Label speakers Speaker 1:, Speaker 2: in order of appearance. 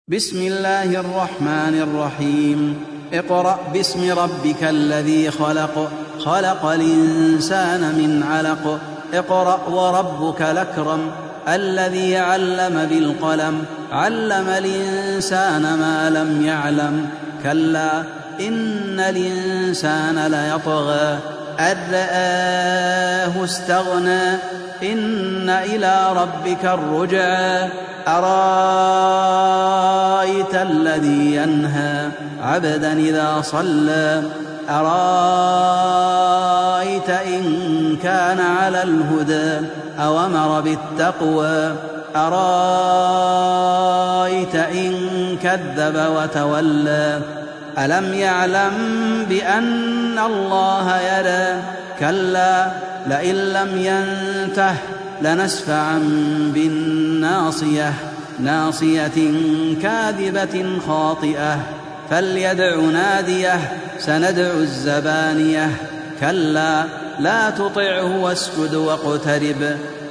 Speaker 1: بسم الله الرحمن الرحيم. اقرأ باسم ربك الذي خلق، خلق الإنسان من علق. اقرأ وربك الأكرم الذي علم بالقلم، علم الإنسان ما لم يعلم. كلا إن الإنسان ليطغى أن رآه استغنى، إن إلى ربك الرجعى. أرأيت الذي ينهى عبدا إذا صلى، أرأيت إن كان على الهدى أو أمر بالتقوى، أرأيت إن كذب وتولى. ألم يعلم بأن الله يرى، كلا لئن لم ينته لنسفعا بالناصية، ناصية كاذبة خاطئة، فليدع ناديه سندع الزبانية. كلا لا تطعه واسجد واقترب،